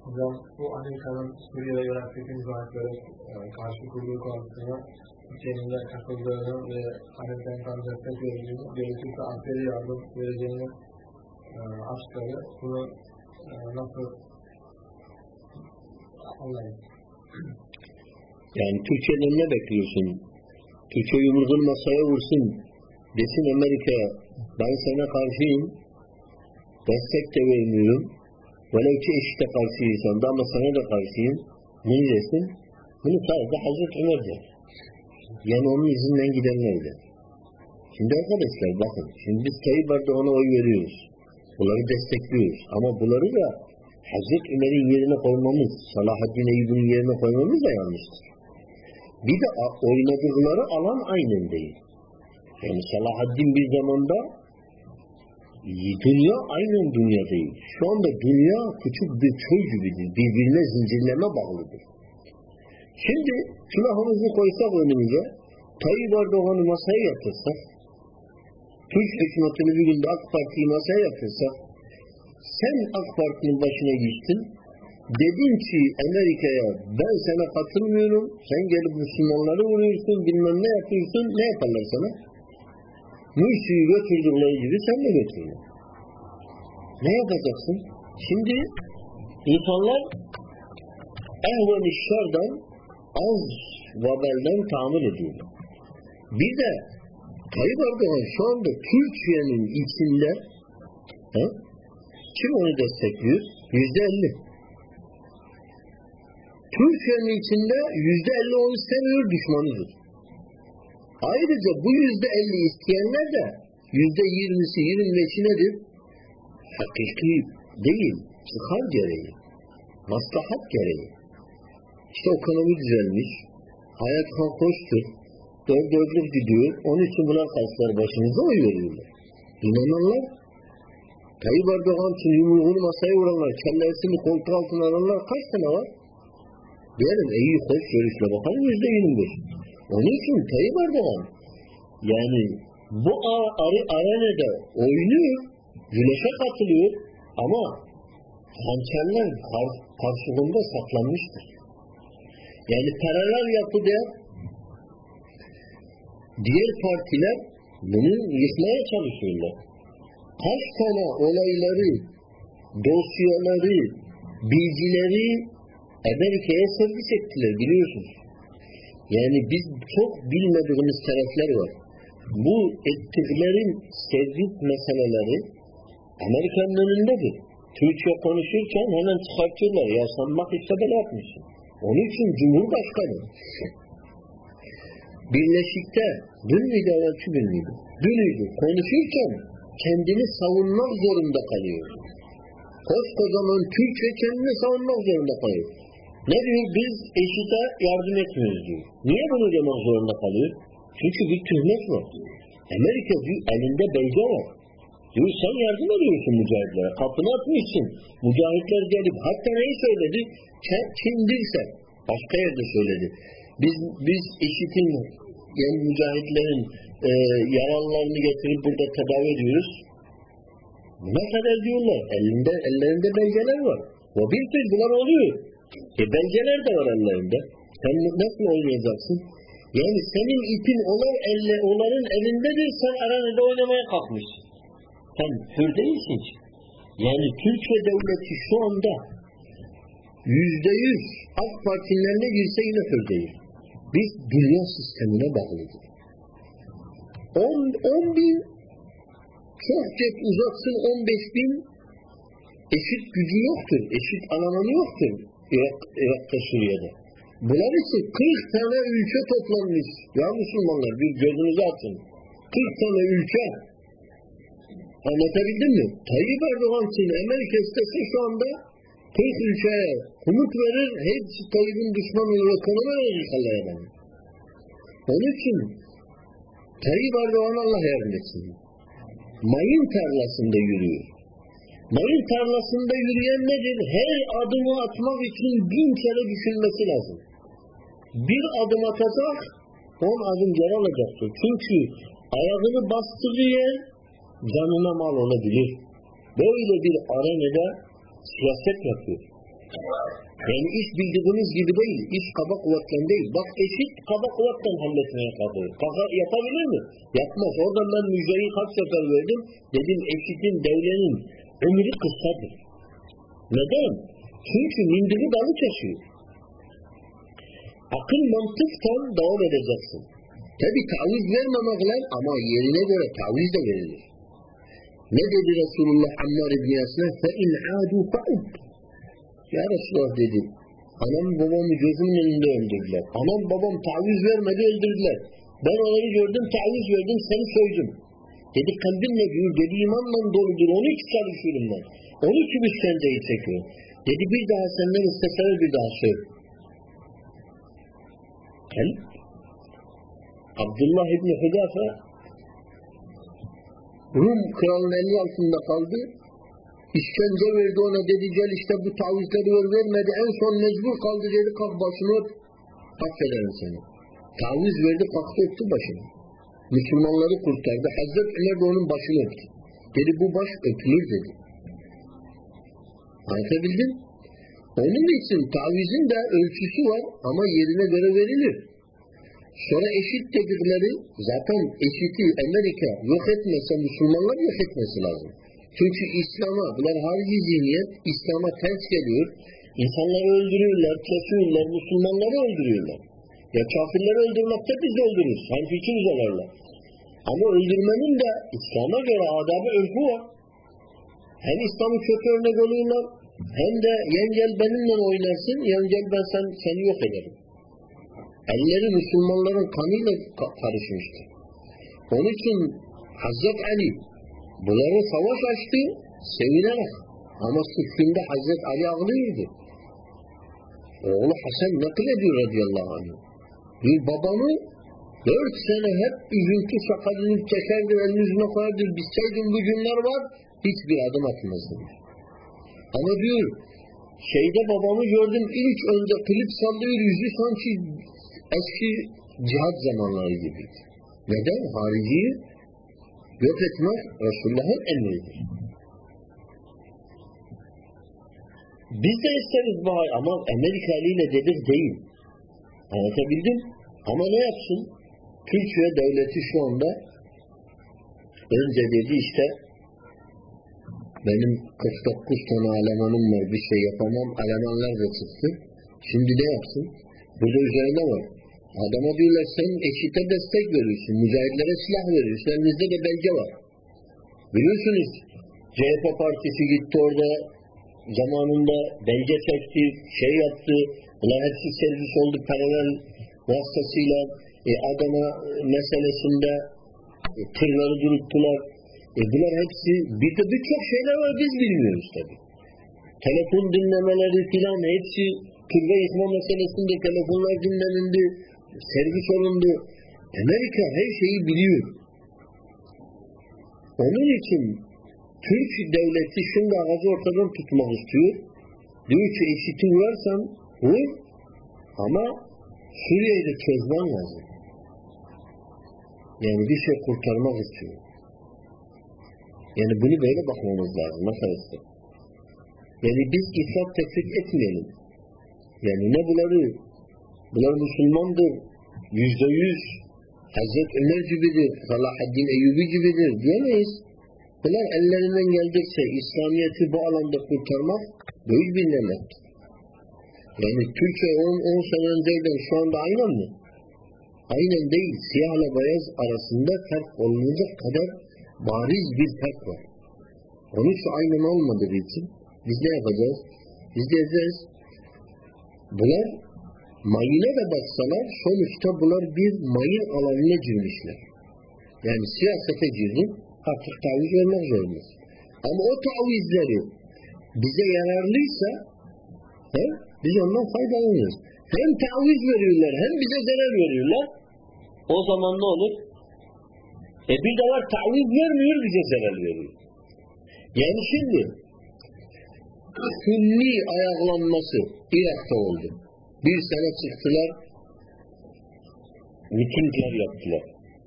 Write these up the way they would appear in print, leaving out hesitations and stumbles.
Hocam bu Amerika'nın Suriye ve Irak'taki müzakerelere karşı kurduğu konusunda Türkiye'nin de katıldığını ve Amerika'nın tam destek verdiğini, gerekirse askeri yardım vereceğini açıkladı. Bunu nasıl anlayın? Yani Türkiye'den ne bekliyorsun? Türkiye yumruğunu masaya vursun, desin Amerika'ya, ben sana karşıyım, destek de vermiyorum, velev ki eşite karşıysan da ama sana da karşıyım, ne desin? Bunu sadece Hazreti Ömer der. Yani onun izinden gidenler der. Şimdi arkadaşlar bakın, şimdi biz Tayyip Erdoğan'a oy veriyoruz, bunları destekliyoruz ama bunları da Hazreti Ömer'in yerine koymamız, Salahaddin Eyyubi'nin yerine koymamız da yanlıştır. Bir de oynadıkları alan aynen değil. Yani Salahaddin bir zamanda dünya aynen dünya değil. Şu anda dünya küçük bir köy gibidir. Birbirine zincirleme bağlıdır. Şimdi külahımızı koysak önümüze, Tayyip Erdoğan'ı masaya yatırsak, Türk hükümetini bir günde AK Parti'yi masaya yatırsak, sen AK Parti'nin başına geçtin, dedin ki Amerika'ya ben sana katılmıyorum, sen gelip Müslümanları vuruyorsun, bilmem ne yapıyorsun, ne yaparlar sana? Mürsi'yi götürdükleri gibi sen de götürün. Ne yapacaksın? Şimdi insanlar ehven-i şerden az vebelden tahammül ediyorlar. Bir de Tayyip Erdoğan şu anda Türkiye'nin içinde kim onu destekliyor? %50. Türkiye'nin içinde %50 onu istemiyor, düşmanıdır. Ayrıca bu %50 isteyenler de %20'si, 25'i nedir? Hakiki değil, çıkar gereği, maslahat gereği. İşte ekonomi düzelmiş, hayat hoştur, dört gidiyor, onun için buna karşılar başımıza oy veriyorlar. İnananlar, Tayyip Erdoğan için yumruğunu masaya vuranlar, kellesini koltuk altına alanlar kaç tane var? Diyelim iyi hoş görüşle bakalım %25. Onun için Tayyip Erdoğan yani bu arenada oynuyor, güneşe katılıyor ama hançerler karşılığında saklanmıştır. Yani paralel yapıda diğer partiler bunu yıkmaya çalışıyorlar. Kaç tane olayları, dosyaları, bilgileri Amerika'ya servis ettiler biliyorsunuz. Yani biz çok bilmediğimiz taraflar var. Bu ettiklerin servis meseleleri Amerika'nın önündedir. Türkçe konuşurken hemen çıkartıyorlar. Ya sen bak işte böyle yapmışsın. Onun için Cumhurbaşkanı Birleşik'te dün müydü evvelki gün müydü? Dünüydü. Konuşurken kendini savunmak zorunda kalıyor. Koskocaman Türkçe kendini savunmak zorunda kalıyor. Ne diyor? Biz eşite yardım etmiyoruz diyor. Niye bunu demek zorunda kalıyor? Çünkü bir tühmet var. Amerika diyor, elinde belge var. Diyor sen yardım ediyorsun mücahitlere. Kapını atmışsın. Mücahitler gelip hatta neyi söyledi? Kimdirse başka yerde söyledi. Biz eşitin yani mücahitlerin yaralılarını getirip burada tedavi ediyoruz. Ne kadar diyorlar? Ellerinde belgeler var. O bir tür bunlar oluyor. Belgeler de var ellerinde. Sen nasıl oynayacaksın? Yani senin ipin onların elindedir, sen aranızda oynamaya kalkmışsın. Sen hür değilsin ki. Yani Türkiye devleti şu anda %100 AK Partilerine girse yine hür değil. Biz dünya sistemine bağlıyız. 10 bin çok geç uzatsın 15 bin eşit gücü yoktur. Eşit alanı yoktur Irak'ta Suriye'de. Bunlar için 40 tane ülke toplanmış. Ya Müslümanlar bir gözünüzü açın. 40 tane ülke. Anlatabildim mi? Tayyip Erdoğan için Amerika istese şu anda 40 ülkeye umut verir. Hepsi Tayyip'in düşmanı ve ekonomi verir Allah'a. Onun için Tayyip Erdoğan Allah yardım etsin. Mayın tarlasında yürüyor. Mayın tarlasında yürüyen nedir? Her adımı atmak için 1000 kere düşünmesi lazım. Bir adım atacak, 10 adım geri alacaktır. Çünkü ayağını bastığı yer canına mal olabilir. Böyle bir arenada siyaset yapıyor. Yani iş bildiğiniz gibi değil. İş kaba kuvvetten değil. Bak eşit kaba kuvvetten halletmeye kalkıyor. Yapabilir mi? Yapmaz. Oradan ben müjdeyi kaç sefer verdim. Dedim eşitin, devlenin ömrü kısadır. Neden? Çünkü mindiği dalı taşıyor. Akıl mantıktan devam edeceksin. Tabi taviz vermemekle ama yerine göre taviz de verilir. Ne dedi Resulullah Ammar İbni Yasir'e? فَاِنْ عَادُوا فَعُدْ Ya Resulullah dedi. Anam babamı gözümün önünde öldürdüler. Anam babam taviz vermedi öldürdüler. Ben onları gördüm taviz verdim seni soydum. Dedi kalbin ne diyor? Dedi imanla doludur. Onun için çalışıyorum ben. Onun için işkenceyi çekiyorum. Dedi bir daha senden isteseler bir daha söyle. Kalp. Abdullah İbni Hüdafe Rum kralının eli altında kaldı. İşkence verdi ona dedi gel işte bu tavizleri vermedi. En son mecbur kaldı dedi kalk başını öp. Affederim seni. Taviz verdi kalktı öptü başını. Müslümanları kurtardı. Hazreti Ömer de onun başını öptü. Dedi bu baş öpülür dedi. Anlatabildim? Onun için tavizin de ölçüsü var ama yerine göre verilir. Sonra eşit dedikleri zaten eşiti Amerika yok etmese Müslümanlar yok etmesi lazım. Çünkü İslam'a, bunlar harici zihniyet, İslam'a ters geliyor. İnsanları öldürüyorlar, kesiyorlar, Müslümanları öldürüyorlar. Ya kafirleri öldürmekte biz de öldürürüz. Hemfikiriz onlarla. Ama öldürmenin de İslam'a göre adabı örfü var. Hem İslam'ı kötü örnek oluyorlar, hem de yengel benimle oynarsın, yengel ben seni yok ederim. Elleri Müslümanların kanıyla karışmıştır. Onun için Hazreti Ali bunları savaş açtı, sevinerek. Ama suçunda Hazreti Ali ağlıyordu. Oğlu Hasan nakil ediyor radıyallahu anh. Bir babamı 4 sene hep üzüntü sakalını çekerdi, elini yüzüne koyardı. Bilseydim bu günler var, hiçbir adım atmazdım. Ama diyor, babamı gördüm ilk önce klip sallıyor, yüzü sanki eski cihat zamanları gibi. Neden? Hariciyi yok etmek Resulullah'ın emridir. Biz de isteriz bu ama Amerikalı ile dedik değil. Anlatabildim? Ama ne yapsın? Türkiye devleti şu anda önce dedi işte benim 49 tane Almanım var bir şey yapamam. Almanlar da çıktı. Şimdi ne yapsın? Burada üzerine var. Adama diyorlar sen eşite destek veriyorsun. Mücahitlere silah veriyorsun. Elinizde de belge var. Biliyorsunuz CHP partisi gitti orada zamanında belge çekti, yaptı. Bunlar hepsi servis oldu paralel vasıtasıyla. Adana meselesinde tırları duruttular. Bunlar hepsi birçok şeyler var biz bilmiyoruz tabi. Telefon dinlemeleri filan hepsi türbe yıkma meselesinde telefonlar dinlenildi, servis olundu. Amerika her şeyi biliyor. Onun için Türk devleti şimdi ağacı ortadan tutmak istiyor. Diyor ki eşiti vurarsan vur ama Suriye'yi de çözmen lazım. Yani bir şey kurtarmak istiyor. Yani bunu böyle bakmamız lazım. Arkadaşlar. Yani biz ifrat tefrik etmeyelim. Yani ne bunlar Müslümandır, %100 Hazreti Ömer gibidir, Salahaddin Eyyubi gibidir diyemeyiz. Bunlar ellerinden geldikçe İslamiyet'i bu alanda kurtarmak büyük bir nimettir. Yani Türkiye 10 sene önceyden şu anda aynen mi? Aynen değil. Siyahla beyaz arasında fark olmayacak kadar bariz bir fark var. Onun için aynen olmadığı için biz ne yapacağız? Biz diyeceğiz bunlar mayına da baksalar sonuçta bunlar bir mayın alanına girmişler. Yani siyasete girdin artık taviz vermek zorundayız. Ama o tavizleri bize yararlıysa biz ondan faydalanırız. Hem taviz veriyorlar hem bize zarar veriyorlar. O zaman ne olur? Bir de var taviz vermiyor bize zarar veriyor. Yani şimdi Sünni ayaklanması Irak'ta oldu. Bir sene çıktılar, mitingler yaptılar.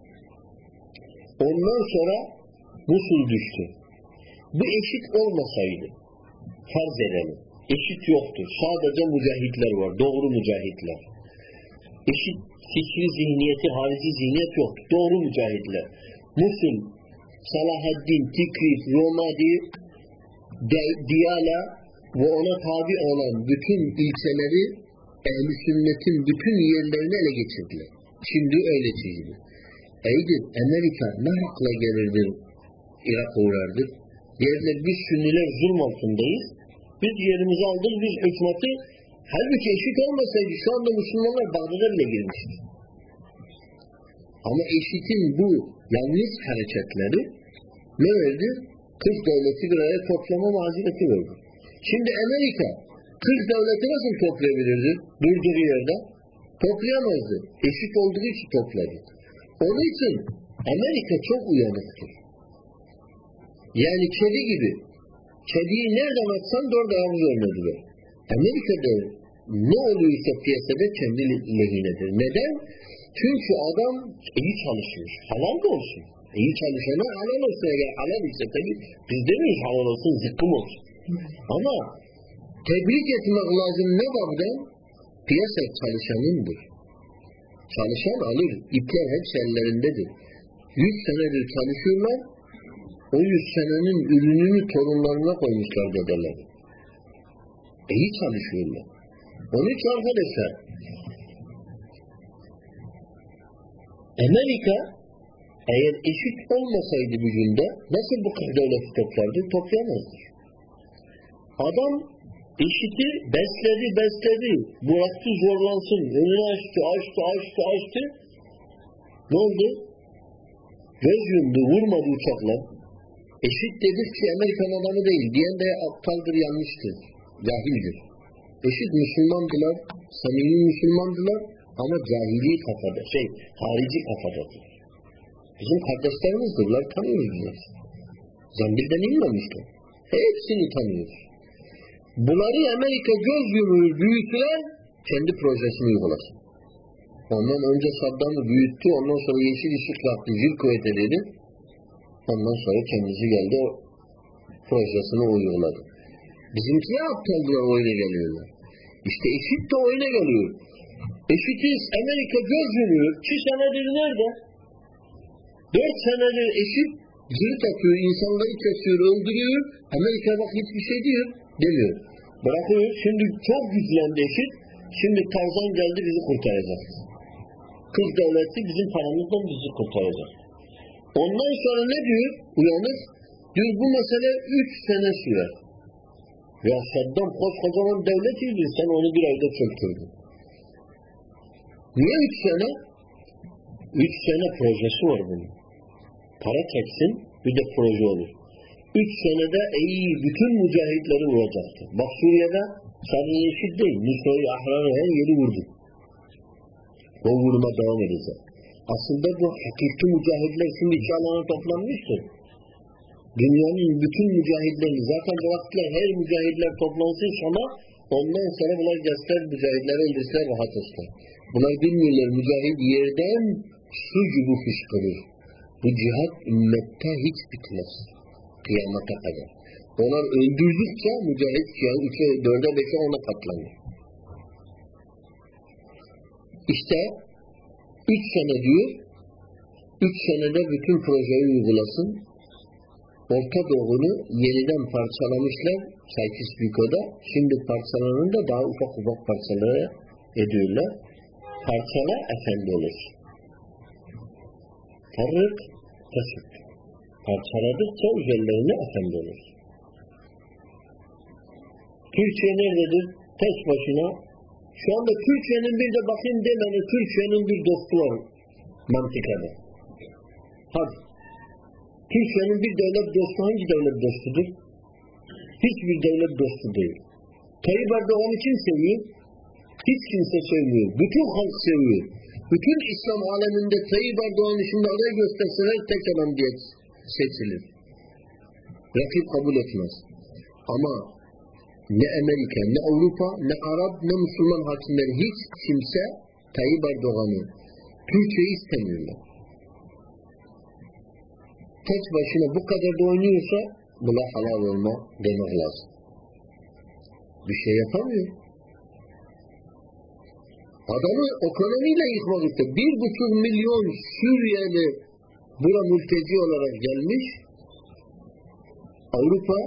Ondan sonra Musul düştü. Bu eşit olmasaydı, farz edelim. eşit yoktur. Sadece mücahitler var. Doğru mücahitler. Eşit fikri zihniyeti, harici zihniyet yoktur. Doğru mücahitler. Musul, Salahaddin, Tikrit, Romadi, Diyala ve ona tabi olan bütün ilçeleri ehl-i sünnetin bütün yerlerini ele geçirdiler. Şimdi öyle çizildi. Eydir, Amerika ne hakla gelirdi Irak'a uğrardı? Yerler biz Sünniler zulm altındayız. Biz yerimizi aldık, biz hükümeti halbuki eşit olmasaydı şu anda Müslümanlar Bağdat'a bile girmişti. Ama eşitin bu yanlış hareketleri ne verdi? 40 devleti bir araya toplama mazereti verdi. Şimdi Amerika 40 devleti nasıl toplayabilirdi? Durduğu yerde toplayamazdı. Eşit olduğu için topladı. Onun için Amerika çok uyanıktır. Yani kedi gibi. Kediyi nereden atsan dört ayağı üzerine duruyor. Amerika'da ne oluyorsa piyasada kendi lehinedir. Neden? Çünkü adam iyi çalışmış. Halal da olsun. İyi çalışana halal olsun. Eğer halal ise tabi biz demiyoruz halal olsun, zıkkım olsun. Ama tebrik etmek lazım ne babdan? Piyasa çalışanındır. Çalışan alır. İpler hepsi ellerindedir. 100 senedir çalışıyorlar. O 100 senenin ürününü torunlarına koymuşlar dedeler. İyi çalışıyorlar. Onun için arkadaşlar Amerika eğer eşit olmasaydı gücünde nasıl bu 40 devleti toplardı? Toplayamazdı. Adam eşiti besledi. Bıraktı zorlansın. Önünü açtı. Ne oldu? Göz yumdu, vurmadı uçakla. Eşit dedik ki Amerikan adamı değil. Diyen de aptaldır, yanlıştır. Cahildir. Eşit Müslümandılar, samimi Müslümandılar ama cahili kafada, harici kafadadır. Bizim kardeşlerimizdirler, tanıyoruz biz. Zambil'den inmemişler. Hepsini tanıyoruz. Bunları Amerika göz yumuyor, büyütüler, kendi projesini uygulasın. Ondan önce Saddam'ı büyüttü, ondan sonra yeşil ışık yaktı, zil kuvveti dedi. Ondan sonra kendisi geldi, o projesini uyguladı. Bizimkiler aptaldılar, oyuna geliyorlar. İşte eşit de oyuna geliyor. Eşitiz, Amerika göz yumuyor. 2 senedir nerede? 4 senedir eşit, cirit atıyor, insanları kesiyor, öldürüyor. Amerika bak hiçbir şey diyor, demiyor. Bırakıyor, şimdi çok güçlendi eşit. Şimdi Tarzan geldi bizi kurtaracak. 40 devleti bizim paramızdan bizi kurtaracak. Ondan sonra ne diyor? Uyanır. Diyor bu mesele 3 sene sürer. Ya Saddam koskocaman devletiydi, sen onu bir ayda çöktürdün. Niye 3 sene? 3 sene projesi var bunun. Para çeksin, bir de proje olur. 3 senede bütün mücahitleri vuracaktı. Bak Suriye'de sadece eşit değil. Nusra'yı, Ahrar'ı her yeri vurdu. O vuruma devam edecek. Aslında bu hakiki mücahitler şimdi iki alana toplanmıştır. Dünyanın bütün mücahitleri zaten bıraktılar, her mücahitler toplansın Şam'a, ondan sonra bunlar gelsinler mücahitleri öldürsünler rahat olsunlar. Bunlar bilmiyorlar, mücahit yerden su gibi fışkırır. Bu cihat ümmette hiç bitmez. Kıyamata kadar. Onlar öldürdükçe mücahit cihat 3'e, 4'e, 5'e ona katlanır. İşte 3 sene diyor, 3 senede bütün projeyi uygulasın. Orta Doğu'nu yeniden parçalamışlar Çaykispiko'da. Şimdi parçalanın da daha ufak parçalara ediyorlar. Parçala efendi olur. Tarık, tasık. Parçaladıkça üzerlerine efendi olur. Türkiye nerededir? Tek başına. Şu anda Türkiye'nin bir de bakayım demeni, Türkiye'nin bir dostu var mantıkada. Hadi. Türkiye'nin bir devlet dostu hangi devlet dostudur? Hiçbir devlet dostu değil. Tayyip Erdoğan'ı kim seviyor? Hiç kimse sevmiyor. Bütün halk seviyor. Bütün İslam aleminde Tayyip Erdoğan'ı şimdi adaya gösterseler tek adam diye seçilir. Rakip kabul etmez. Ama ne Amerika, ne Avrupa, ne Arap, ne Müslüman hakimleri hiç kimse Tayyip Erdoğan'ı, Türkiye'yi istemiyorlar. Tek başına bu kadar da oynuyorsa buna halal olma demek lazım. Bir şey yapamıyor. Adamı ekonomiyle yıkmak istiyor. 1,5 milyon Suriyeli bura mülteci olarak gelmiş. Avrupa,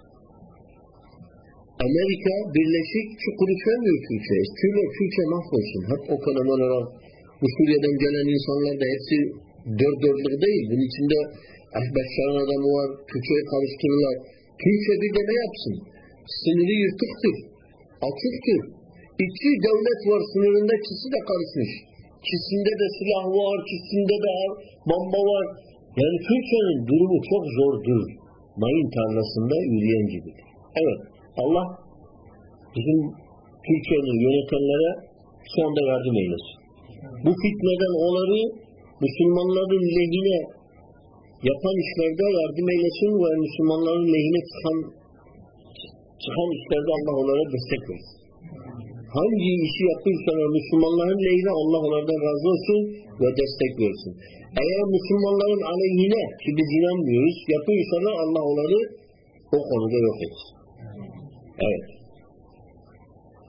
Amerika, Birleşik şu kuruş vermiyor Türkiye'ye. Türkiye mahvolsun. Hep ekonomi olarak bu Suriye'den gelen insanlar da hepsi dörtlük değil. Bunun içinde Ahbetşar'ın adamı var. Türkiye'yi karıştırırlar. Türkiye bir de ne yapsın? Sınırı yırtıktır. Açıktır. İki devlet var sınırında, ikisi de karışmış. İkisinde de silah var, ikisinde de bomba var. Yani Türkiye'nin durumu çok zordur. Mayın tarlasında yürüyen gibidir. Evet, Allah bizim Türkiye'nin yönetenlere şu anda yardım eylesin. Bu fitneden onları Müslümanların lehine yapan işlerde yardım eylesin ve Müslümanların lehine çıkan işlerde Allah onlara destek versin. Hangi işi yapıyorsalar Müslümanların lehine Allah onlardan razı olsun ve destek versin. Eğer Müslümanların aleyhine ki biz inanmıyoruz yapıyorsalar Allah onları o konuda yok etsin. Evet.